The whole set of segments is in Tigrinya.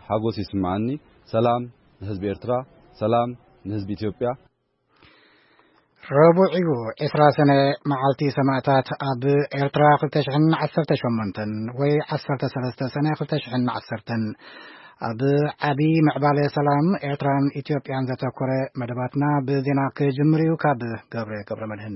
حاجوس يسمعني سلام لحزب إرترا سلام لحزب إثيوبيا ربوعيو إسرا سنة معالتي سماعتات أب إرترا خلتشحن عسرت شمنتن وي عسرت سلسة سنة خلتشحن عسرتن أب أبي معبالي سلام إرتران إثيوبيان ذات كوري مدباتنا بذينا كجمريو كاب قبر مدهن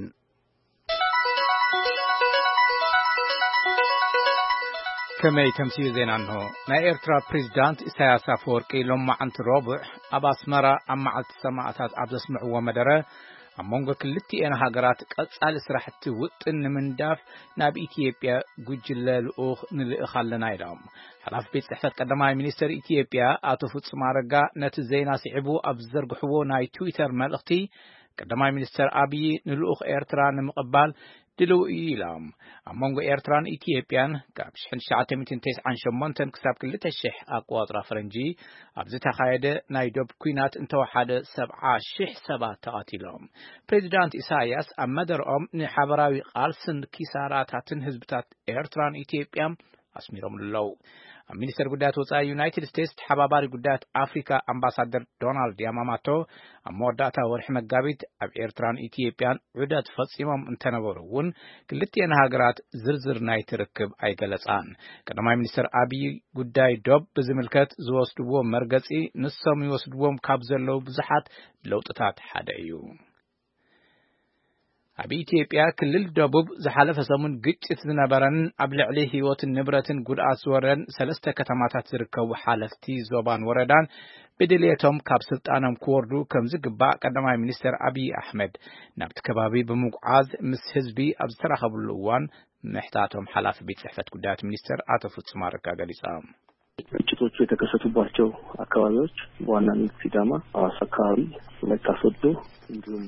كمي تمسيو زين عنه نا إرترا بريزيدانت إساياس أفوركي لما عنت ربع أبا اسمرا أما عالت سماعتات أبدا سمعوا مدره أمونغ كلتي أنا هاجرات قصال سرحت وطن من داف ناب إثيوبيا جوجل الأخ نلخلنا يدام حلاف بيت صحفت قدماي مينستر إثيوبيا أتو فتصمارغا نت زينا سيبو أبزر غحو ناي تويتر ملختي قدماي مينستر أبي نلأخ إرترا نمقبال دلو إيلام أمونغ إرتران إثيوبيان كابش حن شعاتي متين تيس عن شمونتن كساب كلتا الشح أقوات رافرنجي أبزتا خايدة نايدوب كوينات انتو حادة 7,000 تقاتلهم بريزيدانت إساياس أمدر نحبراوي قالسن كيساراتاتن هزبتات إرتران إثيوبيان أسميرهم اللو ሚኒስተር ጉዳያት ወጻኢ ዩናይትድ ስቴትስ ተሓባባሪ ጉዳያት አፍሪካ አምባሳደር ዶናልድ ያማማቶ አሞዳታ ወርሕ መጋቢት ኣብ ኤርትራን ኢትዮጵያን ዑደት ፈጺሞም እንተነበሩውን ክልቲአን ሃገራት ዝርዝር ናይ ትርክብ ኣይገለጻን ቀዳማይ ሚኒስተር አብይ ጉዳይ ዶብ ብዝምልከት ዝወስድዎ መርገጺ ንሶም ይወስድዎም ካብ ዘለው ብዙሓት ለውጥታት ሓደ እዩ أبي إثيوبيا كل الدبوب زحلف سمون قتت زنبرن أبلع له هيوت النبرة قد أسورن سلسة كتماتات تركو حالفتي زوبان وردان بدليتهم كابسلت أنام كوردو كمزق باء قدماء منستر أبي أحمد نبت كبابي بمقعاز مس حزبي أبستر خبلوان محتاتهم حلاف بيت صحفة قدات منستر آتفوت سماركا قليسام ግጭቶቹ የተከሰቱባቸው አካባቢዎች በዋናነት ሲዳማ ሐዋሳ አካባቢ መታሰዶ እንዲሁም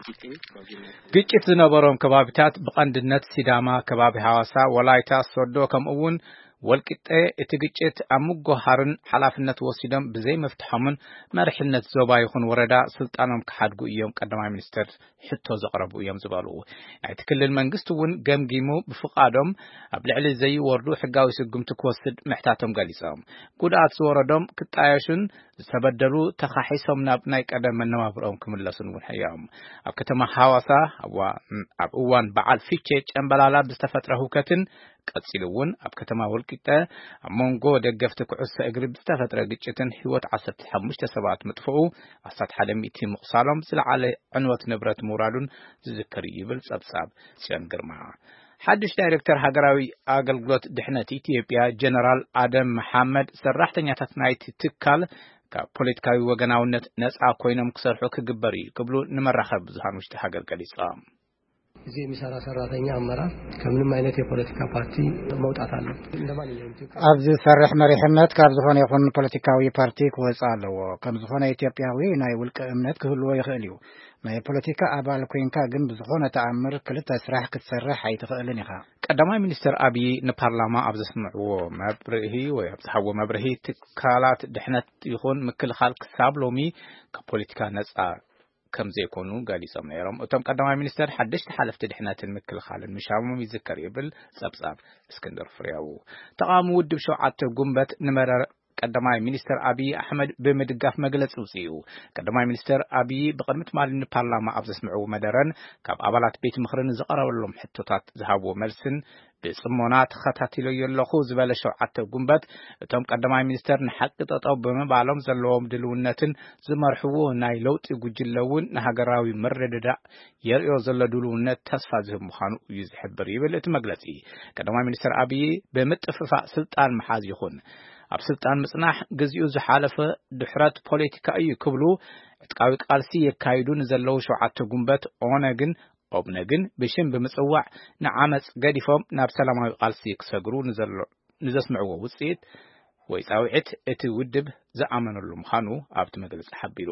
ግጭት ዝነበሮም ከባቢታት በአንድነት ሲዳማ ከባቢ ሐዋሳ ወላይታ ሶዶ ከምኡውን ወልቂጤ እትግጭት አሙጎ ሐርን ሐላፍነት ወሲደም በዘይ መፍትሐምን መርሕነት ዞባ ይኹን ወረዳ ስልጣኖም ከሐድጉ እዮም ቀዳማይ ሚኒስተር ሕቶ ዘቅረቡ እዮም ዝባሉ ናይቲ ክልል መንግስቱውን ገምጊሙ ብፍቃዶም ኣብ ልዕሊ ዘይወርዱ ሕጋዊ ስጉምቲ ክወስድ ምሕታቶም ገሊጾም ጉድኣት ዝወረዶም ክጣየሹን ዝተበደሉ ተኻሒሶም ናብ ናይ ቀደም መነባብሮም ክምለሱን እውን ሕያዎም ኣብ ከተማ ሐዋሳ ኣብ እዋን በዓል ፊቼ ጨምበላላ ብዝተፈጥረ ሁከትን ቀጽሉውን ኣብ ከተማ ወልቂጤ አሞንጎ ደገፍቲ ኩዕሶ እግሪ ብዝተፈጥረ ግጭትን ህይወት 15 ሰባት መጥፍኡ 11 ምቕሳሎም ዝለዓለ ዕንወት ንብረት ሙራዱን ዝዝክር ይብል ጸብጻብ ጽዮን ግርማ ሓድሽ ዳይሬክተር ሃገራዊ አገልግሎት ድሕነት ኢትዮጵያ ጀነራል አደም መሐመድ ሰራሕተኛታት ናይቲ ትካል ከፖለቲካዊ ወገናውነት ነፃ ኮይኖም ክሰርሑ ክግበር ይክብሉ ንመራኸብ ብዙሃን ውሽጢ ሃገር ገሊጾም እዚህ የሚሰራ ሰራተኛ አመራር ከምንም አይነት የፖለቲካ ፓርቲ መውጣት አለ እንደማንኛውም ኣብዚ ሰርሕ መሪሕነት ካብ ዝኾነ ይኹን ፖለቲካዊ ፓርቲ ክወጽ ኣለዎ ከም ዝኾነ ኢትዮጵያዊ ናይ ውልቀ እምነት ክህልዎ ይኽእል እዩ ናይ ፖለቲካ አባል ኮይንካ ግን ብዝኾነ ተኣምር ክልተ ስራሕ ክትሰርሕ ኣይትኽእልን ኢኻ ቀዳማይ ሚኒስተር አብይ ንፓርላማ ኣብ ዘስምዕዎ መብርሂ ወይ ኣብ ዝሃቦ መብርሂ ትካላት ድሕነት ይኹን ምክልኻል ክሳብ ሎሚ ካብ ፖለቲካ ነፃ كم زي يكونوا قال يسمى يرام وتم قدماء مينستر حدش تحالف تدحنات المكل خالد مشامم يذكر يبل سبساب اسكندر فرياو تقام ود بشوعات قنبت نمر قدماء مينستر أبي أحمد بمدقاف مجلس وسيو قدماء مينستر أبي بقدمت مال البرلمان أبز اسمعوا مدرن كاب أبلات بيت مخرن زقرا ولهم حتوتات ذهبوا مرسن بصمونات خطاتيلو يلخو زباله شوعات قنبت تم قدماء مينستر نحق تطاو بمبالهم زلوهم دلونتن زمرحوه ناي لوط يغجلون نهاغراوي مرددا يريو زل دلونت تصفا زهم مخانو يزحبر يبلت مجلسي قدماء مينستر أبي بمطففا سلطان محاز يخون ኣብ ስልጣን ምጽናሕ ግዝኡ ዝሓለፈ ድሕረት ፖለቲካ እዩ ክብሉ ዕጥቃዊ ቃልሲ የካይዱን ዘለው ሸውዓተ ጉንበት ኦብነግን ብሽም ብምጽዋዕ ንዓመጽ ገዲፎም ናብ ሰላማዊ ቃልሲ ክሰግሩ ንዘስምዕዎ ውጽኢት ወይ ጻውዒት እቲ ውድብ ዝኣመነሉ ምዃኑ ኣብቲ መግለጺ ሓቢሩ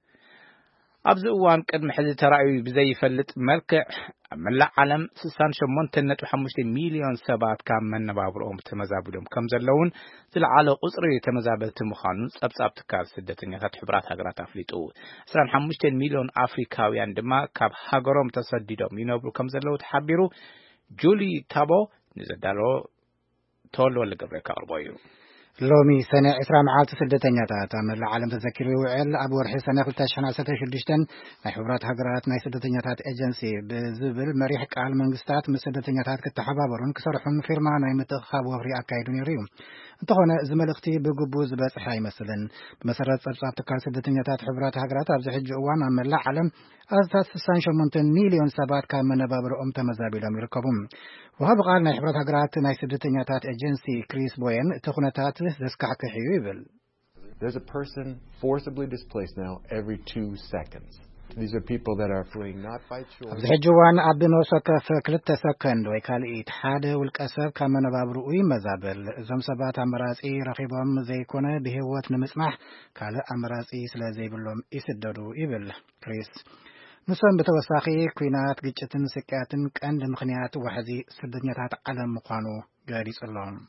ኣብዚ እዋን ቅድሚ ሕዚ ተራእዩ ብዘይፈልጥ መልክዕ ኣብ መላእ ዓለም 68.5 ሚልዮን ሰባት ካብ መነባብሮኦም ተመዛቢሎም ከም ዘለውን ዝለዓለ ቁጽሪ ተመዛበልቲ ምዃኑን ጸብጻብ ትካል ስደተኛታት ሕብራት ሃገራት ኣፍሊጡ 25 ሚልዮን ኣፍሪካውያን ድማ ካብ ሃገሮም ተሰዲዶም ይነብሩ ከም ዘለው ተሓቢሩ ጁሊ ታቦ ንዘዳሎ ተወልወለ ገብረ ካርቦዩ لومي سنة إسرام معالت سدتنياتات أمر العالم تذكر وعل أبو ورحي سنة قلتاش حنا ستشدشتن ناي حبرات هقرات ناي سدتنياتات ايجنسي بزبل مريح قال منقستات من سدتنياتات كتحبابرون كسرحون فيرما ناي متخاب وفري أكايدون يريوم انتخونا زمال اختي بقبوز باسحاي مثلا بمسارات صرصاب تكال سدتنياتات حبرات هقرات أبزح الجوان أمر العالم أساس سانشو منتن مليون سبات كان من بابر أمتا مزابيلهم يركبون وهذا قال ناي حبرات هقرات ناي سدتنياتات ايجنسي كريس بوين تخونتات There's a person forcibly displaced now every 2 seconds. These are people that are fleeing not by choice. أبزحجوان أبنو سكف كلت سكند ويكال إتحاد والكسب كمان بابروي مزابل زم سبات أمراسي رخيبهم زي كونه بهوت نمسمح كالا أمراسي سلا زي بلهم يسددوا إبل كريس نسون بتوساقي كوينات جتن سكاتن كأن مخنيات وحزي سدنيات على مقانو جاريس اللهم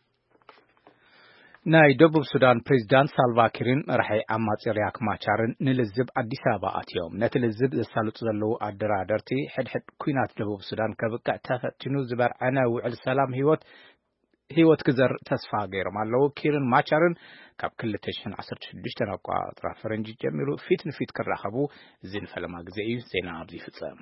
ناي دبوب السودان بريزيدنت سالفا كيرن رحي عماصي رياك ماچارن نلزب اديس ابا اتيوم نتلزب زسالط زلو ادرادرتي حد كوينات دبوب السودان كبقع تفتنو زبر انا وعل سلام هيوت كزر تسفا غير مالو كيرن ماچارن كاب كل تشن 16 تنقوا طرف فرنجي جميرو فيت كرخبو زين فلما غزي زينا ابزي فصام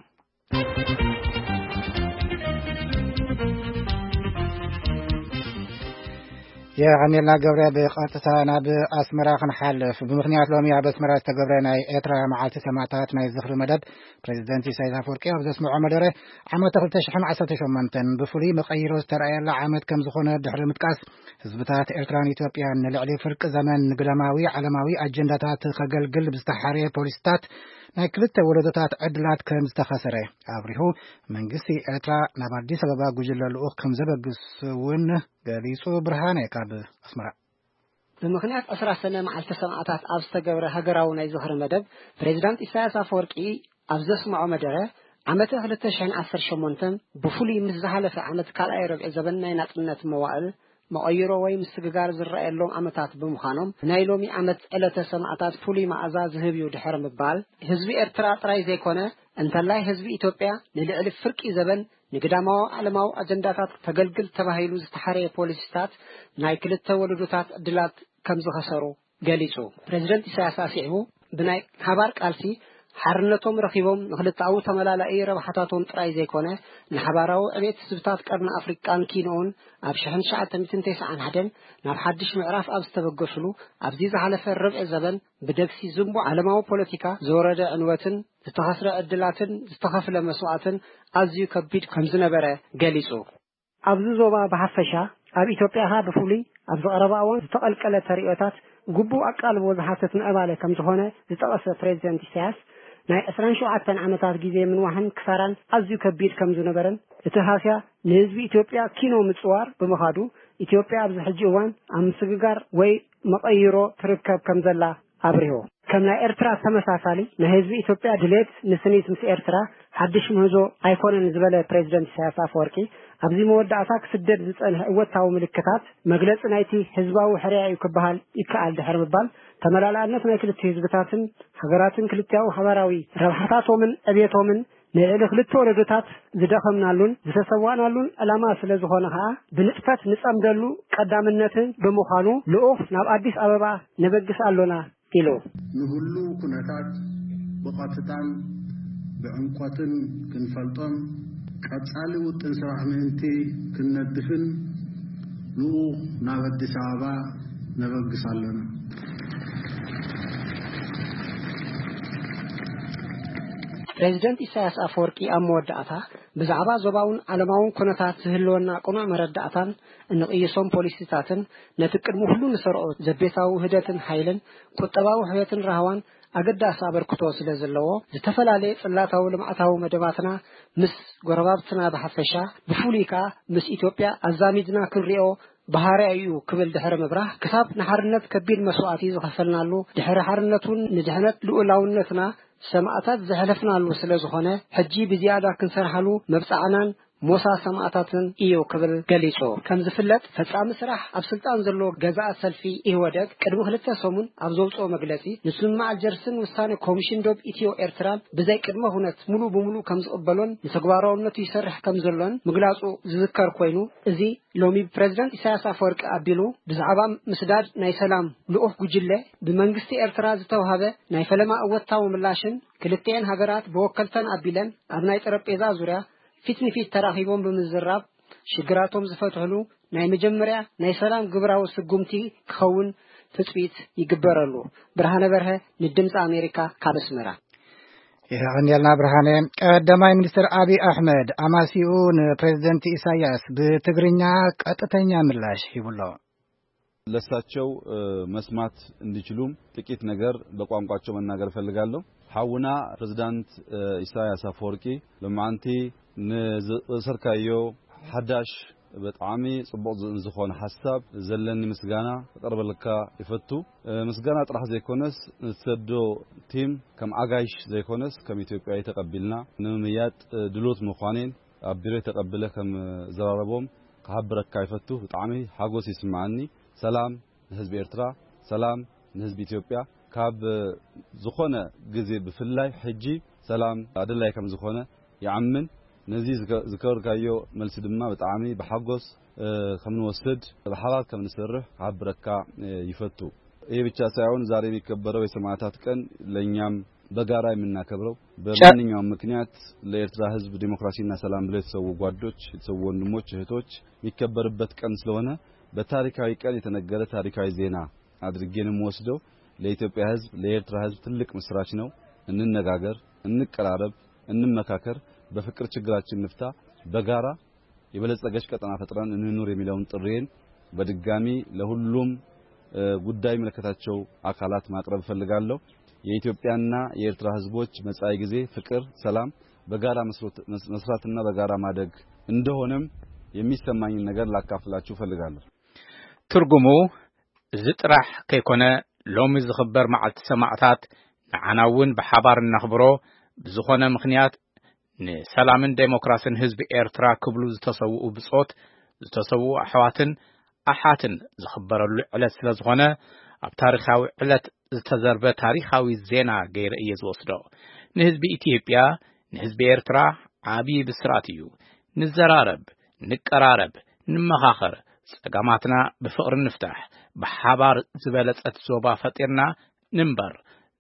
يا عميلنا قبرة بقطتنا بأسمرا خنحلف بمخنيات لوميا بأسمرا استقبرنا إترا معالت سماعتات ما يزخر مدد بريزيدنتي سيد أفوركي وبزا اسمه عمدره عمد تخل تشحن 10 شمانتن بفولي مقايروز ترأي الله عمد كم زخونة دحر متكاس حزبتات إلتران إثيوبيا نلعلي فرق زمن قلماوي علماوي أجنداتات خقل قلب استحاري بوليستات نايكلت ولدتات عدلات كم استخسره أبريهو من قسي إلترا نبردي سببا قجل الأخ كم زبقس ون قليسو برهاني كاب أسمرا بمخنيات أسرع سنة مع التسمعات أبستقبر هقراو ناي زهر مدب بريزيدنت إساياس أفوركي أبزس مع مدره عمته هلتشحن 10 شمونتن بفولي مزحلة في عمت كالأي ربع زبننا نطلنة موائل مقايرو وي مستقار زرائي اللوم عمتات بمخانم نايلومي عمت إلا تسمعات فولي مع أزاز هبيو دحر مبال هزبي ارترا تراي زيكونا انت الله هزبي إثيوبيا نلعلي فرق زبن نقدامو علماو أجنداتات تقلقل تباهيلو زتحاري بوليسيستات ناي كلت تولدوتات دلات كمزو خسرو قاليسو بريزيدنت إساياس أسيعو بناي حبارك ألسي حرنتهم رخيبهم نخلطاو تملالأي ربحاتاتهم تراي زيكونا نحباراو أبيت سبتات قرن أفريقان كينون أبشحن شعة تمتنتيس عن هدن نابحدش معراف أبستبقشلو أبزيز على الربع زبن بدكسي زنبو علماو بوليتيكا زورد عنواتن زتخسر أدلاتن زتخفل مسوعاتن أزيو كبيد كمزنبرة قاليسو أبزو زوبا بحفشا أب إثيوبياها بفولي أبزو أرباوان زتقلقل تريئتات قبو أقال وزحاستن أبالي كمزخونة زتقص بريزيدنت إساياس ناي أسران شوعتن عمتات جيزي من واحن كساران أزيو كبير كمزنبرن اتهاسيا نهزبي إثيوبيا كينو متصوار بمخادو إثيوبيا بزحجيوان أم سققار وي مقايرو تركب كمزلا أبريهو كمنا إرترا تمساسالي نهزبي إثيوبيا دليت نسنيت مس إرترا حدش مهزو أيكون نزبالة بريزيدنت إساياس أفوركي أبزي مودعتاك سدد زتقل وطاو ملكتات مجلس نايتي حزباو حريع يكبهال يكال دحر مبال تملالأنت نايكلت حزبتاتن حقراتن كلتياو حباراوي ربحتاتو من أبيتو من نعلي خلطو ردتات زدخمنالون زتسوانالون ألاما سلزخونها بنطفت نصمدلو قدامنتن بمخانو لؤخ ناب أديس أبابا نبقس ألونا إلو نهلو كنتات بقاتتان بعنقواتن كنفلطن قصالي وطن سراحننتي كندفن لؤخ ناب أديس أبابا نبقس ألونا بريزيدنت إساياس أفوركي أمودعتا بزعبا زباون علماون كنتات سهلونا قنع مردعتان إنه إيسون بوليسيتاتن نتقد مهلو نسرعوت زبيتاو هدتن حيلن كتباو حياتن رهوان أقدا سابر كتوس لزلوه زتفلالي فلاتاو لمعتاو مدباتنا مس قربابتنا بحفشا بفوليكا مس إثيوبيا أزاميدنا كنريو بهاري أيو كبل دحر مبراه كتاب نحرنت كبير مسوعاتي زخفلنا له دحر حرنتون نجحنت لؤلاونتنا سمعتات زحلفنا له سلازخونه حجي بزيادة كنسرحلو مبصعنان ሞሳ ሰማዕታትን እዩ ክብል ገሊጹ ከም ዝፍለጥ ፈጻሚ ስራሕ ኣብ ስልጣን ዘሎ ገዛእ ሰልፊ ኢህወደግ ቅድሚ 2 ሰሙን ኣብ ዘውጽኦ መግለጺ ንስምማዕ አልጀርስን ውሳኔ ኮሚሽን ዶብ ኢትዮ ኤርትራ ብዘይ ቅድመ ሁነት ሙሉ በሙሉ ከም ዝቕበሎን ንተግባራውነቱ ይሰርሕ ከም ዘሎን ምግላጹ ዝዝከር ኮይኑ እዚ ሎሚ ፕሬዝዳንት ኢሳያስ አፈወርቂ አቢሉ ብዛዕባ ምስዳድ ናይ ሰላም ልኡኽ ጉጅለ ብመንግስቲ ኤርትራ ዝተዋሃበ ናይ ፈለማ እወታዊ ምላሽን ክልተን ሃገራት በወከልተን አቢለን ኣብ ናይ ጠረጴዛ ዙርያ ፊት ንፊት ተራኺቦም ብምዝራብ ሽግራቶም ዝፈትሕሉ ናይ መጀመርያ ናይ ሰላም ግብራዊ ስጉምቲ ክኸውን ትጽቢት ይግበረሉ። ብርሃነ በርሀ ንድምጽ አሜሪካ ካብ አስመራ ይኸንያልና ብርሃነ ቀዳማይ ሚኒስትር አብይ አህመድ አማሲኡን ፕሬዝዳንት ኢሳያስ በትግርኛ ቀጥተኛ ምላሽ ይብሎ ለሳቸው መስማት እንዲችሉም ጥቂት ነገር በቋንቋቸው መናገር ፈልጋለሁ። ሐውና ፕሬዝዳንት ኢሳያስ አፈወርቂ ለማንቲ ንሰርካዮ ሓዳሽ በጣዕሚ ጽቡቕ ዝኾነ ሐሳብ ዘለኒ ምስጋና ተቀርበልካ ይፈቱ ምስጋና ጥራሕ ዘይኮነስ ንሰዶ ቲም ከም አጋይሽ ዘይኮነስ ከም ኢትዮጵያ ተቀበልና ንምያጥ ድሎት ምዃኔን አብሬ ተቀበለ ከም ዘራረቦም ከሐብረካ ይፈቱ በጣዕሚ ሓጎስ ይስማዓኒ ሰላም ለህዝብ ኤርትራ ሰላም ለህዝብ ኢትዮጵያ ካብ ዝኾነ ግዜ ብፍላይ ሕጂ ሰላም አደላይ ከም ዝኾነ ያምን ነዚ ዝከርካዮ መልስ ድማ በጣዕሚ በሐጎስ ከም ንወስድ በሐባር ከም ንሰርሕ ከሐብረካ ይፈቱ ይሄ ብቻ ሳይሆን ዛሬ የሚከበረው የሰማዕታት ቀን ለኛም በጋራ የምናከብረው በማንኛውም ምክንያት ለኤርትራ ህዝብ ዲሞክራሲና ሰላም ብለው የተሰዉ ጓዶች የተሰዉ ወንድሞች እህቶች የሚከበርበት ቀን ስለሆነ በታሪካዊ ቀን የተነገረ ታሪካዊ ዜና አድርጌንም ወስደው ለኢትዮጵያ ህዝብ ለኤርትራ ህዝብ ትልቅ ምስራች ነው። እንነጋገር፣ እንቀራረብ፣ እንመካከር፣ በፍቅር ችግራችን ንፍታ፣ በጋራ የበለጸገች ቀጠና ፈጥረን እንኑር የሚለውን ጥሪን በድጋሚ ለሁሉም ጉዳይ መለከታቸው አካላት ማቅረብ ፈልጋለሁ። የኢትዮጵያና የኤርትራ ህዝቦች መጻኢ ጊዜ ፍቅር፣ ሰላም፣ በጋራ መስራትና በጋራ ማደግ እንደሆነም የሚሰማኝ ነገር ላካፍላችሁ ፈልጋለሁ። ትርጉሙ ዝጥራሕ ከይኮነ ሎሚ ዝኽበር መዓልቲ ሰማዕታት ንዓናውን በሓባር እናኽብሮ ብዝኾነ ምኽንያት ንሰላምን ዴሞክራሲን ህዝቢ ኤርትራ ክብሉ ዝተሰውኡ ብጾት ዝተሰውኡ ኣሕዋትን ኣሓትን ዝኽበረሉ ዕለት ስለ ዝኾነ ኣብ ታሪኻዊ ዕለት ዝተዘርበ ታሪኻዊ ዜና ገይረ እየ ዝወስዶ። ንህዝቢ ኢትዮጵያ ንህዝቢ ኤርትራ ዓብዪ ብስራት እዩ። ንዘራረብ፣ ንቀራረብ፣ ንመኻኸር፣ ጸጋማትና ብፍቕሪ ንፍታሕ፣ በሓባር ዝበለጸት ዞባ ፈጢርና ንንበር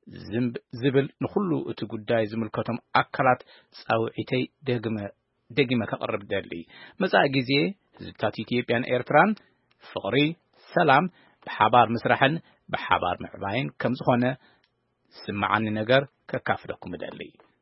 ዝብል ንኹሉ እቲ ጉዳይ ዝምልከቶም አካላት ጻውዒተይ ደግመ ከቕርብ ደሊ መጻኢ ጊዜ ህዝብታት ኢትዮጵያን ኤርትራን ፍቕሪ፣ ሰላም፣ በሓባር ምስራሕን በሓባር ምዕባይን ከም ዝኾነ ስምዓኒ ነገር ከካፍለኩም ደሊ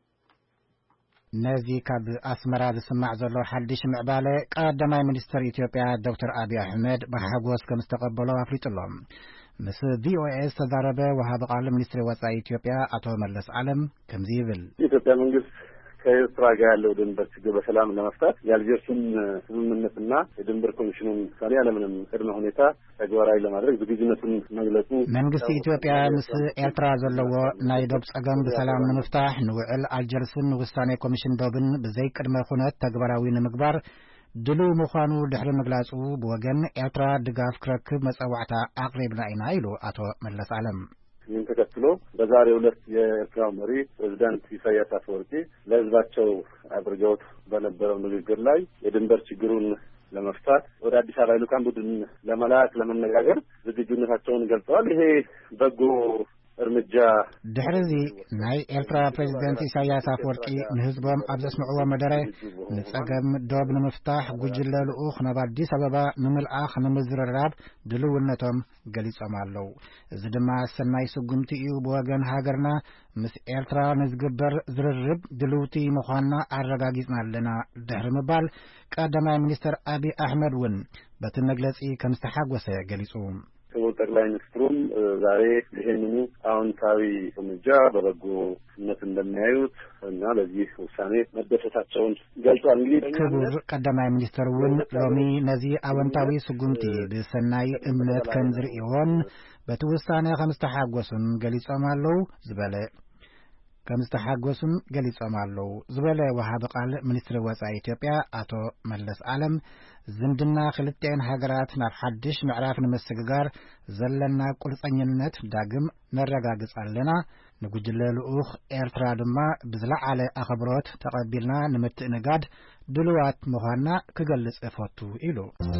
ነዚ ካብ አስመራ ዝስማዕ ዘሎ ሓድሽ ምዕባለ ቀዳማይ ሚኒስትር ኢትዮጵያ ዶክተር አብይ አህመድ በሓጎስ ከም ዝተቀበሎ አፍሊጡሎም ምስ ቪኦኤስ ተዛረበ ወሃብ ቃል ሚኒስትር ወጻኢ ኢትዮጵያ አቶ መለስ ዓለም ከምዚ ይብል ኢትዮጵያ መንግስት ከኤርትራ ጋር ያለው ድንበር ችግር በሰላም ለመፍታት የአልጀርሱን ስምምነትና የድንበር ኮሚሽኑን ውሳኔ ያለምንም ቅድመ ሁኔታ ተግባራዊ ለማድረግ ዝግጁነቱን መግለጹ መንግስቲ ኢትዮጵያ ምስ ኤርትራ ዘለዎ ናይ ዶብ ጸገም በሰላም ንምፍታሕ ንውዕል አልጀርስን ውሳኔ ኮሚሽን ዶብን ብዘይ ቅድመ ሁነት ተግባራዊ ንምግባር ድሉ ምዃኑ ድሕሪ ምግላጹ ብወገን ኤርትራ ድጋፍ ክረክብ መጸዋዕታ አቅሪብና ኢና ኢሉ አቶ መለስ ዓለም ይህን ተከትሎ በዛሬው ዕለት የኤርትራው መሪ ፕሬዝዳንት ኢሳያስ አፈወርቂ ለህዝባቸው አድርገውት በነበረው ንግግር ላይ የድንበር ችግሩን ለመፍታት ወደ አዲስ አበባ ልኡካን ቡድን ለመላክ ለመነጋገር ዝግጁነታቸውን ገልጸዋል። ይሄ በጎ እርምጃ ድሕሪዚ ናይ ኤርትራ ፕሬዝዳንት ኢሳያስ አፈወርቂ ንህዝቦም ኣብ ዘስምዕዎ መደረ ንጸገም ዶብ ንምፍታሕ ጉጅለ ልኡኽ ናብ አዲስ አበባ ንምልኣኽ ንምዝርራብ ድልውነቶም ገሊጾም ኣለዉ። እዚ ድማ ሰናይ ስጉምቲ እዩ ብወገን ሃገርና ምስ ኤርትራ ንዝግበር ዝርርብ ድልውቲ ምዃንና ኣረጋጊጽና ኣለና ድሕሪ ምባል ቀዳማይ ሚኒስትር አብይ አህመድ እውን በቲ መግለጺ ከም ዝተሓጐሰ ገሊጹ ክቡር ጠቅላይ ሚኒስትሩም ዛሬ ይሄንኑ አዎንታዊ እርምጃ በበጎነት እንደሚያዩት እና ለዚህ ውሳኔ መደሰታቸውን ገልጿል። እንግዲህ ክቡር ቀዳማይ ሚኒስትሩን ሎሚ ነዚ አዎንታዊ ስጉምቲ ብሰናይ እምነት ከም ዝርእዮን በቲ ውሳኔ ከም ዝተሓጐሱን ገሊጾም ኣለዉ ዝበለ ከም ዝተሓጎሱን ገሊጾም ኣለዉ ዝበለ ወሃቢ ቃል ሚኒስትሪ ወጻኢ ኢትዮጵያ አቶ መለስ ዓለም ዝምድና ክልቲአን ሃገራት ናብ ሓድሽ ምዕራፍ ንምስግጋር ዘለና ቁርጠኝነት ዳግም ነረጋግጽ ኣለና ንጉጅለ ልኡኽ ኤርትራ ድማ ብዝለዓለ ኣኽብሮት ተቐቢልና ንምትእንጋድ ድልዋት ምዃንና ክገልጽ እፈቱ ኢሉ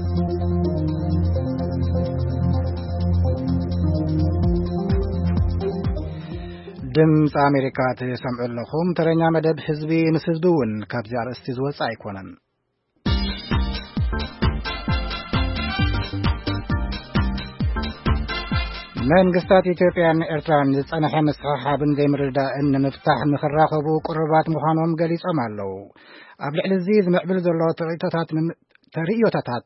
ድምፂ አሜሪካ ተሰምዑ ኣለኹም ተረኛ መደብ ህዝቢ ምስ ህዝቢ እውን ካብዚ ኣርእስቲ ዝወፅእ ኣይኮነን መንግስታት ኢትዮጵያን ኤርትራን ዝጸንሐ መስሓብን ዘይምርዳእን ንምፍታሕ ንኽራኸቡ ቁርባት ምዃኖም ገሊጾም ኣለዉ ኣብ ልዕሊ እዚ ዝምዕብል ዘሎ ተርእዮታት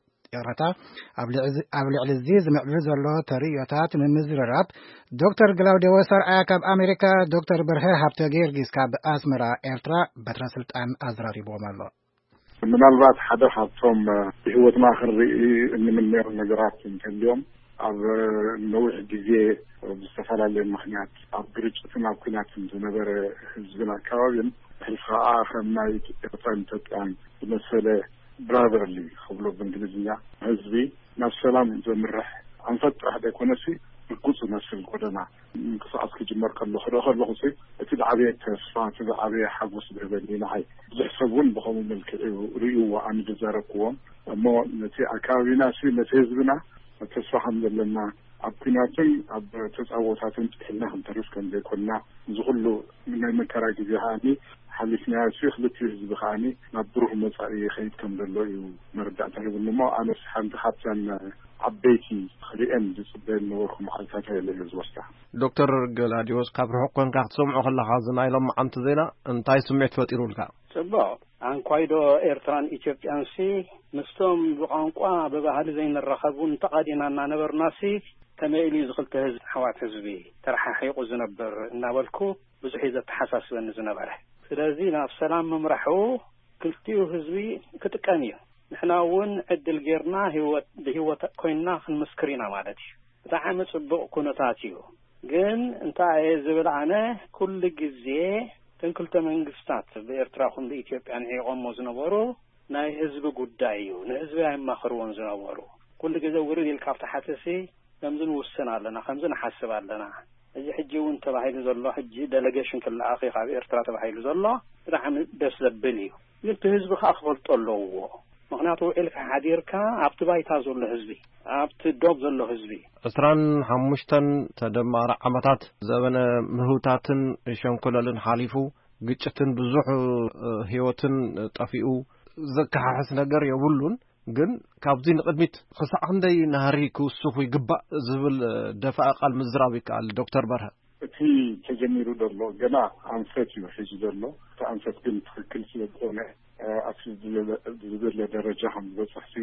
ኣብ ልዕሊ እዚ ዝምዕብል ዘሎ ተርእዮታት ንምዝርራብ ዶክተር ግላውዴዎስ ኣርኣያ ካብ ኣሜሪካ ዶክተር በርሀ ሃብተ ጊዮርጊስ ካብ ኣስመራ ኤርትራ በትረ ስልጣን ኣዝራሪቦም ኣሎ ምናልባት ሓደ ካብቶም ብህይወትና ክንርኢ እንምንዮም ነገራት እንተልዮም ኣብ ነዊሕ ግዜ ብዝተፈላለየ ምክንያት ኣብ ግርጭትን ኣብ ኩናትን ዝነበረ ህዝብን ኣከባቢን ሕልፍኣ ከም ናይ ኤርትራን ኢትዮጵያን ዝመሰለ ብራዘርሊ ክብሎ ብእንግሊዝኛ ህዝቢ ናብ ሰላም ዘምርሕ ኣንፈት ጥራሕ ደይኮነሲ ብቁፅ መስል ጎደና ምንቅስቃስ ክጅመር ከሎ ከለኹ እቲ ዝዓበየ ተስፋ እቲ ዝዓበየ ሓጎስ ዝህበኒ ንዓይ ብዙሕ ሰብ እውን ብኸምኡ መልክዕ ርእይዎ ኣነ ዝዛረብክዎም እሞ ነቲ ኣከባቢና ነቲ ህዝብና ተስፋ ከም ዘለና ኣብ ኩናትን ኣብ ተፃወታትን ጥሕና ክንተርፍ ከም ዘይኮንና ዝኩሉ ናይ መከራ ግዜ ከዓኒ ሓሊፍና ክልቲኡ ህዝቢ ከዓኒ ናብ ብሩህ መጻኢ ከይድ ከም ዘሎ እዩ መረዳእታ ይብሉ እሞ ኣነስ ሓንቲ ካብተን ዓበይቲ ክሪአን ዝፅበየ ዝነበርኩ መዓልታት የለ ዝወስዳ ዶክተር ገላዲዮስ ካብ ርሑቕ ኮንካ ክትሰምዖ ከለካ ዝናይሎም መዓንቲ ዜና እንታይ ስምዒት ፈጢሩልካ ጽቡቕ አንኳይዶ ኤርትራን ኢትዮጵያንሲ ምስቶም ብቋንቋ በባህሊ ዘይንረኸቡን ተቃዲናና ነበርናሲ ከመይሊ ዝኽልተ ህዝብ ሓዋት ህዝቢ ተረሓሒቁ ዝነበር እናበልኩ ብዙሕ ዘተሓሳስበኒ ዝነበረ ስለዚ ናብ ሰላም ምምራሑ ክልቲኡ ህዝቢ ክጥቀም እዩ ንሕና እውን ዕድል ጌርና ብህይወት ኮይንና ክንምስክር ኢና ማለት እዩ ብጣዕሚ ጽቡቕ ኩነታት እዩ ግን እንታይ ዝብል ኣነ ኩሉ ግዜ ክልተ መንግስታት በኤርትራ ኹን በኢትዮጵያ ንዒቆም ዝነበሩ ናይ ህዝቢ ጉዳይ እዩ ንህዝቢ ኣይማኽርዎን ዝነበሩ ኩሉ ግዜ ውርድ ኢልካ ፍታሓተሲ ከምዝን ውስን ኣለና ከምዝን ሓስብ ኣለና እዚ ሕጂ እውን ተባሂሉ ዘሎ ሕጂ ዴሌጌሽን ክለኣኺ ካብ ኤርትራ ተባሂሉ ዘሎ ብጣዕሚ ደስ ዘብል እዩ ግን ህዝቢ ከኣኽፈልጦ ኣለዎ ምክንያቱ ኢልካ ሓዲርካ ኣብቲ ባይታ ዘሎ ህዝቢ ኣብቲ ዶብ ዘሎ ህዝቢ 25 ተደማሪ ዓመታት ዘበነ ምህውታትን ሸንኮለልን ሓሊፉ ግጭትን ብዙሕ ህይወትን ጠፊኡ ዘከሓሕስ ነገር የብሉን ግን ካብዚ ንቅድሚት ክሳዕ ክንደይ ናህሪ ክውስኹ ይግባእ ዝብል ደፋእ ቃል ምዝራብ ይከኣል ዶክተር በርሀ እቲ ተጀሚሩ ዘሎ ገና ኣንፈት እዩ ሕጂ ዘሎ እቲ ኣንፈት ግን ትክክል ስለዝኾነ ኣብ ዝደለ ደረጃ ከም ዝበፅሕሲ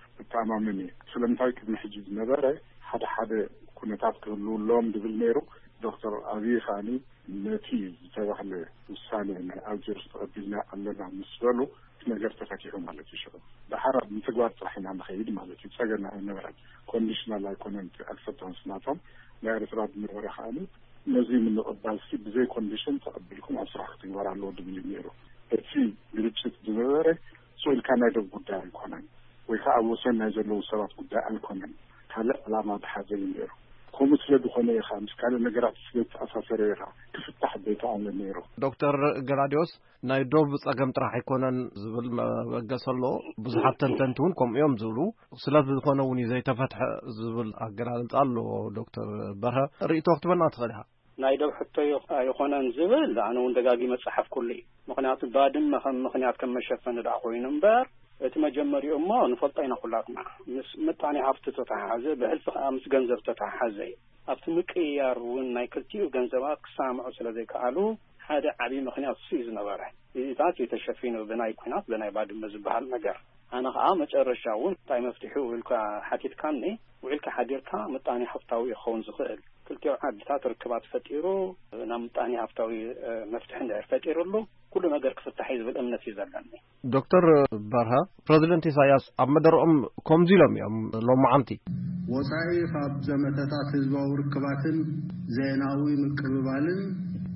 ብተኣማምን እየ ስለምንታይ ቅድሚ ሕጂ ዝነበረ ሓደ ኩነታት ክህልውሎም ድብል ነይሩ ዶክተር ኣብይ ኻኒ ነቲ ዝተባህለ ውሳኔ ናይ ኣልጀርስ ተቐቢልና ኣለና ምስ በሉ ነገር ተፈቲሑ ማለት እዩ ብሓር ምትግባር ጥራሕና ንኸይድ ማለት እዩ ፀገና ኣይነበረን ኮንዲሽናል ኣይኮነን ኣክሰፕታንስ ናቶም ናይ ኤርትራ ዝነበረ ኸዓኒ ነዚ ምንቕባልሲ ብዘይ ኮንዲሽን ተቐቢልኩም ኣብ ስራሕ ክትግበር ኣለዎ ድብል ነይሩ እቲ ግልጭት ዝነበረ ስኢልካ ናይ ደብ ጉዳይ ኣይኮነን ወይ ከዓ ኣብ ወሰን ናይ ዘለዉ ሰባት ጉዳይ ኣይኮነን ካልእ ዕላማ ዝሓዘ እዩ ነይሩ ከምኡ ስለዝኾነ ኢኻ ምስ ካልእ ነገራት ስለተኣሳሰረ ኢኻ ክፍታሕ ዘይተኣምነ ነይሩ ዶክተር ገላዲዮስ ናይ ዶብ ፀገም ጥራሕ ኣይኮነን ዝብል መበገስ ኣሎ ብዙሓት ተንተንቲ እውን ከምኡ እዮም ዝብሉ ስለዝኾነ እውን ዘይተፈትሐ ዝብል ኣገላልፃ ኣሎ ዶክተር በርሀ ርእቶ ክትበና ትኽእል ኢኻ ናይ ደብ ሕቶ ኣይኮነን ዝብል ኣነ እውን ደጋጊመ መፅሓፍ ኩሉ እዩ ምክንያቱ ባድመ ከም ምክንያት ከም መሸፈኒ ዳ ኮይኑ እምበር እቲ መጀመሪኡ እሞ ንፈልጦ ኢና ኩላትና ምስ ምጣኔ ሃብቲ ተተሓሓዘ ብሕልፊ ምስ ገንዘብ ተተሓሓዘ ኣብቲ ምቅያር እውን ናይ ክልቲኡ ገንዘባት ክሳምዑ ስለዘይከኣሉ ሓደ ዓብዪ ምክንያት እሱ እዩ ዝነበረ እዚታት የተሸፊኑ ብናይ ኩናት ብናይ ባድመ ዝበሃል ነገር ኣነ ከዓ መጨረሻ እውን እንታይ መፍትሑ ኢልካ ሓቲትካኒ ውዒልካ ሓዲርካ ምጣኔ ሃብታዊ ይኸውን ዝኽእል ክልቲኡ ዓድታት ርክባት ፈጢሩ ናብ ምጣኔ ሃብታዊ መፍትሒ ፈጢሩሉ ኩሉ ነገር ክፍታሕ ዝብል እምነት እዩ ዘለኒ ዶክተር በርሀ ፕሬዚደንት ኢሳያስ ኣብ መደረኦም ከምዚ ኢሎም እዮም ሎማዓንቲ ወፃኢ ካብ ዘመተታት ህዝባዊ ርክባትን ዜናዊ ምቅብባልን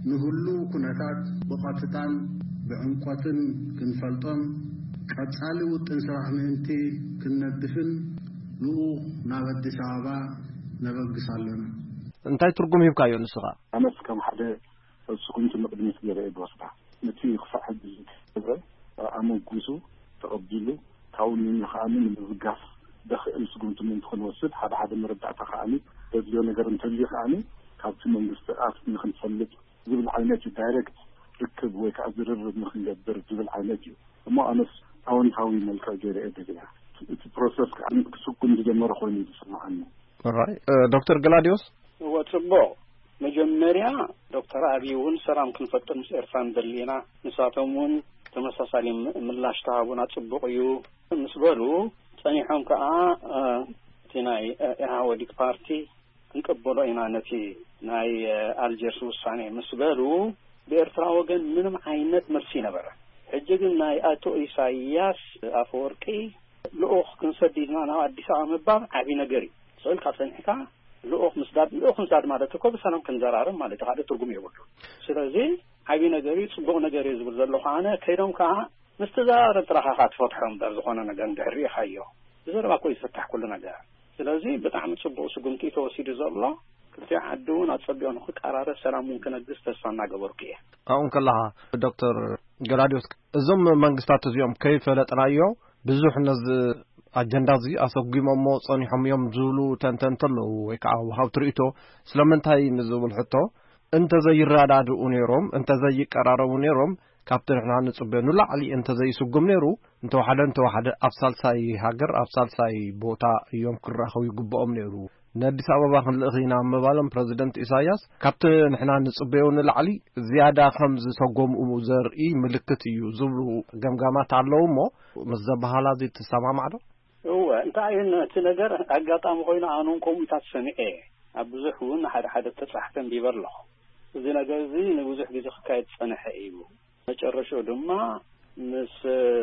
ንሁሉ ኩነታት ብቐጥታን ብዕምቆትን ክንፈልጦም ቀጻሊ ውጥን ስራሕ ምእንቲ ክንነድፍን ንኡ ናብ አዲስ አበባ ነበግሳለን። እንታይ ትርጉም ይብካዮ ንስኻ? ኣነስ ከም ሓደ ስኩምቲ መቅድሚት ገይረ ይወስዳ ነቲ ክሳዕ ሕጂ ዝገበረ ኣመጉሱ ተቐቢሉ ካውን ንኸኣምን ንምዝጋፍ ደኽእል ስኩምቲ ምን ክንወስድ ሓደ መረዳእታ ከኣኒ በዚዮ ነገር እንተልዩ ከኣኒ ካብቲ መንግስቲ ኣፍ ንኽንፈልጥ ዝብል ዓይነት ዳይሬክት ርክብ ወይ ከዓ ዝርርብ ንኽንገብር ዝብል ዓይነት እዩ እሞ ኣነስ ኣዎንታዊ መልክዕ ገይረ እደግያ እቲ ፕሮሰስ ከኣኒ ክስኩም ዝጀመረ ኮይኑ ይስማዓኒ። ራይ ዶክተር ገላዲዮስ ወጽቦ መጀመሪያ ዶክተር አብይውን ሰላም ክንፈጥር ምስ ኤርትራን ደሊና ንሳቶምን ተመሳሳሊ ምላሽ ተሃቡና ጽቡቅ እዩ ምስበሉ ጸኒሖም ከዓ ናይ ኢህአዴግ ፓርቲ እንቀበሎ ኢና ነቲ ናይ አልጀርስ ውሳኔ ምስበሉ በኤርትራ ወገን ምንም አይነት መልሲ ነበረ። ሕጂ ግን ናይ አቶ ኢሳያስ አፈወርቂ ልኡኽ ክንሰዲድና ናብ አዲስ አበባ መባል ዓቢ ነገር እዩ። ስል ካሰንሕካ ልኡኽ ምስዳድ ማለት እኮ በሰላም ክንዘራርብ ማለት ሓደ ትርጉም ይወዱ። ስለዚ ዓቢ ነገር እዩ ጽቡቕ ነገር እዩ ዝብል ዘሎ ኻነ ከይዶም ከዓ ምስተዛረብ ጥራኻ ትፈትሖም ዳር ዝኾነ ነገር እንደህሪ ይኻዮ ብዘረባ እኮ ይፈታሕ ኩሉ ነገር። ስለዚ ብጣዕሚ ጽቡቕ ስጉምቲ ተወሲዱ ዘሎ ክልተ ዓዱን አጸቢዮን ክቀራረብ ሰላሙን ክነግስ ተስፋ እናገበርኩ እየ። አሁን ከላሃ ዶክተር ገላዲዮስ እዞም መንግስታት እዚኦም ከይፈለጥናዮ ብዙሕ ነዚ አጀንዳ እዚ አሰጉሞሞ ጸኒሖም እዮም ዝብሉ ተንተንተለው ወይ ከዓ ወሃብ ትርኢቶ ስለምንታይ ንዝብል ሕቶ እንተ ዘይራዳድኡ ነይሮም እንተ ዘይቀራረቡ ነይሮም ካብቲ ንሕና ንጽበኑ ላዕሊ እንተ ዘይስጉም ነይሩ እንተወሓደ አብሳልሳይ ሃገር አብሳልሳይ ቦታ እዮም ክራኸቡ ይግብኦም ነይሩ ንአዲስ አበባ ክንልእኺና ምባሎም ፕሬዚደንት ኢሳያስ ካብቲ ንሕና ንጽበዩ ንላዕሊ ዝያዳ ከም ዝሰጎምኡ ዘርኢ ምልክት እዩ ዝብሉ ገምጋማት ኣለዉ እሞ ምስ ዘበሃላ እዚ ትሰማማዕ ዶ? እንታይ እቲ ነገር አጋጣሚ ኮይኑ ኣኑን ኮሚታት ሰሚዐ ኣብ ብዙሕ እውን ሓደ ተጻሕፈን ቢበርለኹ እዚ ነገር እዚ ንብዙሕ ግዜ ክካየድ ጸንሐ እዩ መጨረሻው ድማ ምስ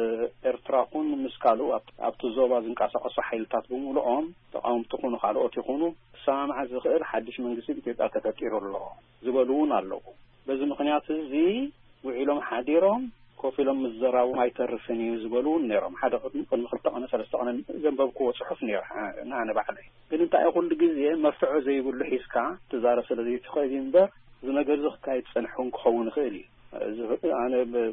ኤርትራኹን ምስ ካልኡ ኣብቲ ዞባ ዝንቀሳቐሱ ሓይልታት ብምሉኦም ተቃውምቲ ኮኑ ካልኦት ይኹኑ ሰማዕ ዝኽእል ሓድሽ መንግስቲ ኢትዮጵያ ተፈጢሩ ኣሎ ዝበሉውን ኣለዉ። በዚ ምክንያት እዚ ውዒሎም ሓዲሮም ኮፊሎም ዝዘራቡ ኣይተርፍን እዩ ዝበሉውን ነይሮም። ሓደ ቅድሚ ክልተ ቀነ ሰለስተ ቀነ ዘንበብክዎ ጽሑፍ ነይሩ ንኣነ ባዕለይ ግን እንታይ ኩሉ ግዜ መፍትዖ ዘይብሉ ሒዝካ ትዛረብ ስለዚ ትኽእል እምበር እዚ ነገር ዝኽካየድ ጸንሑን ክኸውን ይኽእል እዩ። ኣነ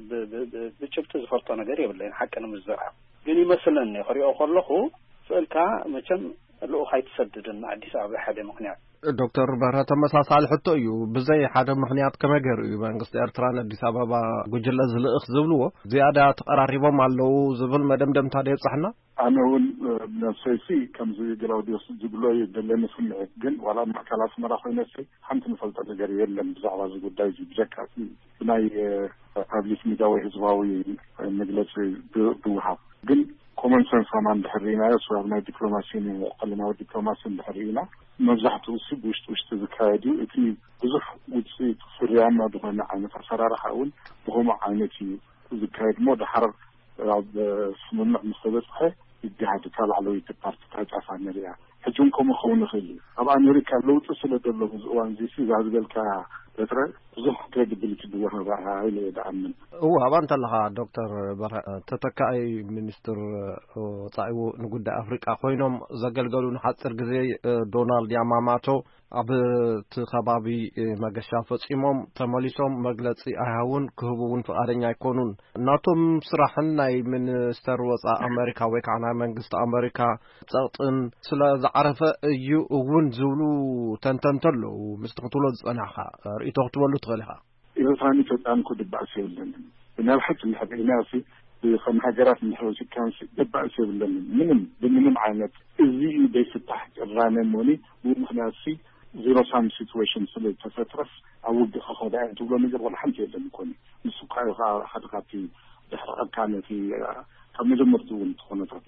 ብጭብጢ ዝፈልጦ ነገር የብለይን ሓቂ ንምዝራብ ግን ይመስለኒ ክሪኦ ከለኹ ስእልካ መቸም ልኡኽ ኣይትሰድድን አዲስ አበባ ሓደ ምክንያት ዶክተር በርሀ ተመሳሳሊ ሕቶ እዩ ብዘይ ሓደ ምክንያት ከመገር እዩ መንግስቲ ኤርትራን አዲስ አበባ ጉጅለ ዝልእኽ ዝብልዎ ዝያዳ ተቀራሪቦም ኣለዉ ዝብል መደምደምታ የብፅሕና። ኣነ እውን ነፍሰይሲ ከምዚ ገላውዲዮስ ዝብሎ የደለኒ ስምዒት ግን ዋላ ማዕከላት መራ ኮይነሲ ሓንቲ ንፈልጦ ነገር የለን ብዛዕባ እዚ ጉዳይ እዚ ብዘካ ብናይ ፓብሊክ ሚድያ ወይ ህዝባዊ መግለፂ ብውሃብ ግን ኮመን ሰንስ ከማን ድሕሪናዮ ስዋብ ናይ ዲፕሎማሲን ቀለማዊ ዲፕሎማሲን ድሕሪና መብዛሕትኡ ሲ ውሽጢ ዝካየድ እዩ እቲ ብዙሕ ውፅኢት ፍርያማ ዝኾነ ዓይነት ኣሰራርሓ እውን ብኸምኡ ዓይነት እዩ ዝካየድ ሞ ድሓር ኣብ ስምምዕ ምስ ተበፅሐ ይገሃድ ካብ ላዕለወይቲ ፓርቲታት ጫፋ ንሪኣ ሕጂውን ከምኡ ክኸውን ይኽእል እዩ። ኣብ ኣሜሪካ ለውጢ ስለ ዘሎ ብዙ እዋን እዚ ዛ ዝገልካ በትረ ብዙሕ ክሬዲቢሊቲ ብወሃባ ኢለ ይደኣምን። ኣብኣ እንተለኻ ዶክተር በርሀ ተተካኢ ሚኒስትር ወፃኢ ንጉዳይ ኣፍሪቃ ኮይኖም ዘገልገሉ ንሓፂር ግዜ ዶናልድ ያማማቶ ኣብቲ ከባቢ መገሻ ፈጺሞም ተመሊሶም መግለጺ ኣይሃውን ክህቡውን ፍቃደኛ ኣይኮኑን። እናቶም ስራሕን ናይ ሚኒስተር ወፃኢ ኣሜሪካ ወይ ከዓ ናይ መንግስቲ ኣሜሪካ ጸቕጥን ስለ ዝዓረፈ እዩ እውን ዝብሉ ተንተንተለው ምስቲ ክትብሎ ዝጸናሕኻ ርእቶ ክትበሉ ትኽእል ኢኻ? ኤርትራን ኢትዮጵያን ክድባእስ የብለንን ብናብ ሓቂ ንሕብኢናሲ ከም ሃገራት ንሕወሲካንሲ ድባእስ የብለንን ብምንም ዓይነት እዚ ደይፍታሕ ቅራነ ሞኒ ብምክንያትሲ ዜሮ ሳም ሲትዌሽን ስለ ተፈጥረስ ኣብ ውግእ ክኸዳ ትብሎ ነገር ወላ ሓንቲ የለን ኮኒ ንሱ ካዮ ሓደ ካብቲ ድሕረቐልካ ነቲ ካብ መጀመርቱ እውን ትኾነታት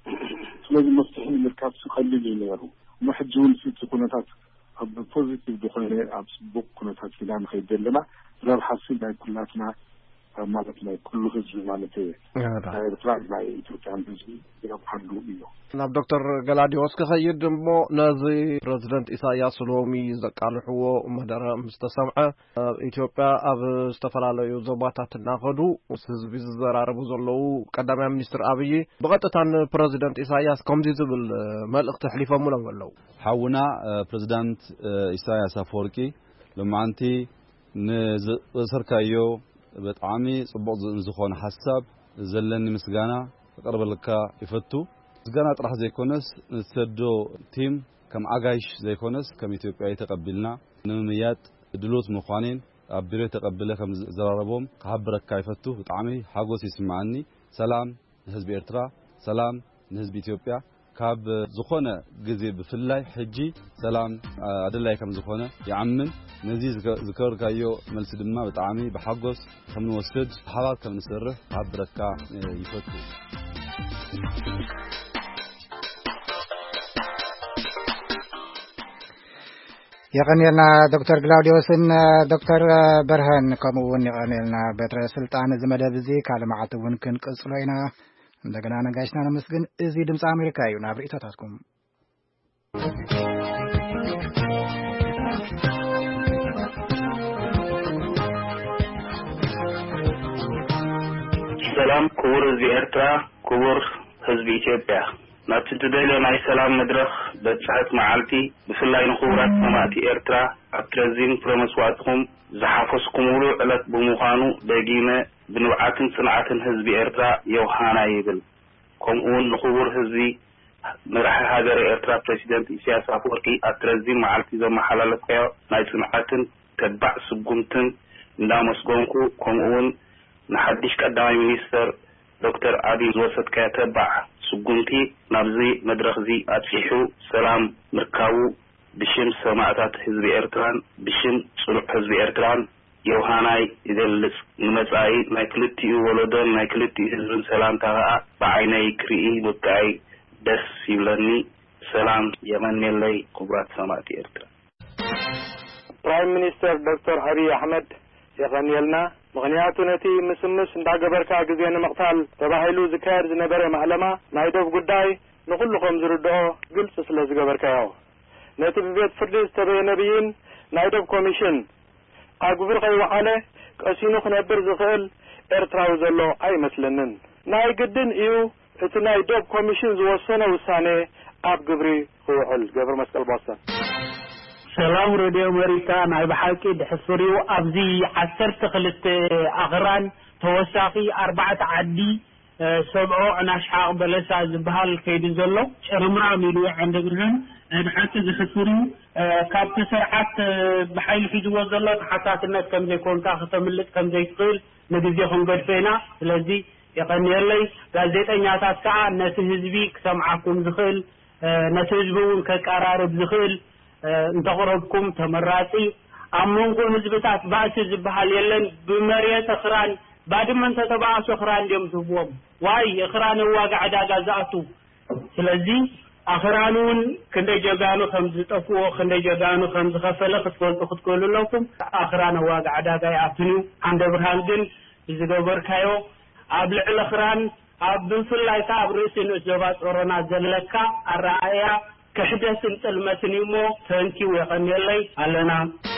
ስለዚ መፍትሒ ንምርካብ ቀሊል እዩ ነይሩ እሞ ሕጂ እውን እቲ ኩነታት ኣብ ፖዚቲቭ ዝኾነ ኣብ ፅቡቅ ኩነታት ኢና ንኸይድ ዘለና ረብሓሲ ናይ ኩላትና ማለት ነው ኩሉ ህዝብ ማለት ኤርትራ ላይ ኢትዮጵያ ህዝብ ያብሐሉ እዩ ናብ ዶክተር ገላዲዮስ ከኸይድ እሞ ነዚ ፕሬዚደንት ኢሳያስ ሎሚ ዘቃልሕዎ መደረ ምስተሰምዐ ኢትዮጵያ ኣብ ዝተፈላለዩ ዞባታት እናኸዱ ህዝቢ ዝዘራረቡ ዘለዉ ቀዳማይ ሚኒስትር አብይ ብቐጥታን ፕሬዚደንት ኢሳያስ ከምዚ ዝብል መልእኽቲ ሕሊፎሙሎም ኣለዉ ሓውና ፕሬዚዳንት ኢሳያስ አፈወርቂ ለማንቲ ንዝሰርካዮ በጣዕሚ ጽቡቕ ዝኾነ ሐሳብ ዘለኒ ምስጋና ተቀርበልካ ይፈቱ ምስጋና ጥራሕ ዘይኮነስ ንሰዶ ቲም ከም አጋይሽ ዘይኮነስ ከም ኢትዮጵያ ተቀበልና ንምያጥ ድሎት ምዃኔን አብሬ ተቀበለ ከም ዘራረቦም ከሐብረካ ይፈቱ በጣዕሚ ሓጎስ ይስማዓኒ ሰላም ለህዝብ ኤርትራ ሰላም ለህዝብ ኢትዮጵያ ካብ ዝኾነ ግዜ ብፍላይ ሕጂ ሰላም አደላይ ከም ዝኾነ ያዕምን ነዚ ዝከርካዮ መልስ ድማ በጣዕሚ በሓጎስ ከም ንወስድ ሓባር ከም ንሰርሕ ከሐብረካ ይፈቱ يقنيلنا دكتور غلاوديوسن دكتور برهان كمون يقنيلنا بتر سلطان زمدب زي كلمعتون كنقصلينا እንደገና ነጋሽና መስገን እዚህ ድምጽ አሜሪካ ይሁን አብሪታታስኩም ሰላም ክቡር ህዝቢ ኤርትራ ክቡር ህዝቢ ኢትዮጵያ ናብቲ ትደልዮ ናይ ሰላም መድረኽ በጽሕት መዓልቲ ብፍላይ ንኽቡራት ሰማዕቲ ኤርትራ ኣብ ትረዚን ፍረመስዋዕትኩም ዝሓፈስኩምሉ ዕለት ብምዃኑ ደጊመ ብንብዓትን ጽንዓትን ህዝቢ ኤርትራ የውሃና ይብል ከምኡውን ንኽቡር ህዝቢ መራሒ ሃገር ኤርትራ ፕሬዚደንት ኢሳያስ አፈወርቂ ኣብ ትረዚን መዓልቲ ዘመሓላለፍካዮ ናይ ጽንዓትን ተባዕ ስጉምትን እንዳመስገንኩ ከምኡውን ንሓድሽ ቀዳማይ ሚኒስተር ዶክተር አብይ ዝወሰድካዮ ተባዕ ስጉምቲ ናብዚ መድረኽ እዚ ኣጽሒሑ ሰላም ምርካቡ ብሽም ሰማዕታት ህዝቢ ኤርትራን ብሽም ጽኑዕ ህዝቢ ኤርትራን የውሃናይ ይገልጽ ንመጻኢ ናይ ክልቲኡ ወለዶን ናይ ክልቲኡ ህዝብን ሰላምታ ከዓ ብዓይነይ ክርኢ ብቃይ ደስ ይብለኒ ሰላም የመንየለይ ክቡራት ሰማዕቲ ኤርትራ ፕራይም ሚኒስተር ዶክተር አብይ አሕመድ የቀንየልና ምክንያቱ ነቲ ምስምስ እንዳገበርካ ግዜ ንምቕታል ተባሂሉ ዝካየድ ዝነበረ ማዕለማ ናይ ዶብ ጉዳይ ንኹልኩም ዝርድኦ ግልጽ ስለ ዝገበርካዮ ነቲ ብቤት ፍርዲ ዝተበየነ ብይን ናይ ዶብ ኮሚሽን አግብር ከይወዓለ ቀሲኑ ክነብር ዝኽእል ኤርትራዊ ዘሎ ኣይመስለንን ናይ ግድን እዩ እቲ ናይ ዶብ ኮሚሽን ዝወሰነ ውሳኔ ኣብ ግብሪ ክውዕል ገብረ መስቀል ቦስተን ሰላም ሬድዮ አሜሪካ ናይ በሓቂ ድሕስሪው ኣብዚ 12 ኣኽራን ተወሳኺ 4 ዓዲ ሰብዖ ናሽሓቅ በለሳ ዝበሃል ከይዲ ዘሎ ጭርምራ ሚሉ ዓንደ ብርሃን ድሓቲ ዝሕስሪው ካብ ተሰርዓት ብሓይል ሒዝዎ ዘሎ ተሓሳስነት ከም ዘይኮንካ ከተምልጥ ከም ዘይትኽእል ንግዜ ክንገድፈና ስለዚ የቀንየለይ ጋዜጠኛታት ከዓ ነቲ ህዝቢ ክሰምዓኩም ዝኽእል ነቲ ህዝቢ እውን ከቀራርብ ዝኽእል እንተقربكم ተመራጺ አመንኩ ህዝብታት ባእሲ ዝበሃል የለን ብመሬት እኽራን ባድመን ተተባዓሱ እኽራን ደም ዝቦም ዋይ እኽራን ዋጋ ዓዳጋ ዛእቱ ስለዚህ አኽራኑን ክንደ ጀጋኑ ከም ዝጠፍዎ ክንደ ጀጋኑ ከም ዝኸፈለ ክትፈልጡልኩም አኽራን ዋጋ ዓዳጋ ያትኑ አንደ ብርሃን ግን ዝገበርካዮ ኣብ ልዕል እኽራን ኣብ ብፍላይ ካብ ርእስን ዘባ ጾረና ዘለካ አራአያ كحدث انتلمتني مو تنكي ويقنيلي علنا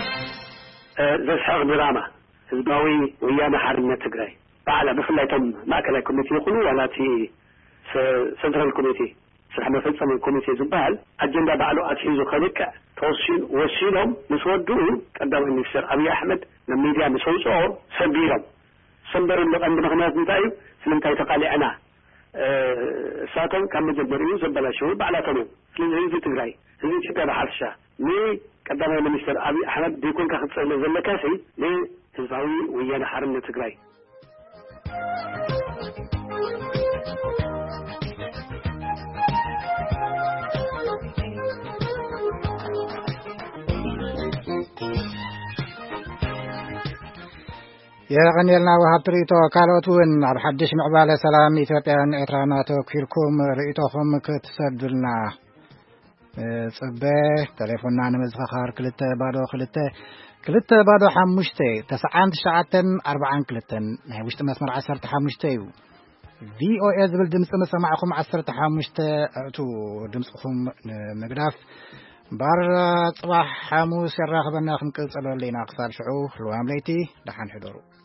زسحق دراما هزباوي ويانا حرمنا تقرأي بعلا بفلايتم ماكلا كوميتي يقولوا ولا تي سنترال كوميتي سحما فلسم الكوميتي زبال أجندا بعلو أتحيزو خليك توصين وصينهم مسودوه قدام المكسر أبي أحمد نميديا مسوصور سبيرهم سنبر اللي عند مغنات نتايب سلمتاي تقالي أنا ساتم كان مجبرين زبلا شو بعلاتهم لذي تقرأي هذي شكرا حالشة لي قدام المنستر أبي أحمد بيكون كخص زلكاسي لي هزباوي ويانا حرمنا تقرأي يغنيلنا وهبتريتو كالوتون على حدش معبالة سلام إثيوبيا إترانا توكيركم رئيتوكم كتسدلنا صبح تليفوننا نمزخخار كلته بادو حمشتي 994 نهي وشت مسمر 15 VOA زبل دمس مسمعكم 15 تو دمسكم مغراف بار صباح حموس يراخبنا خمكل صلو لينا قصار شعو لوام ليتي دحان حضورو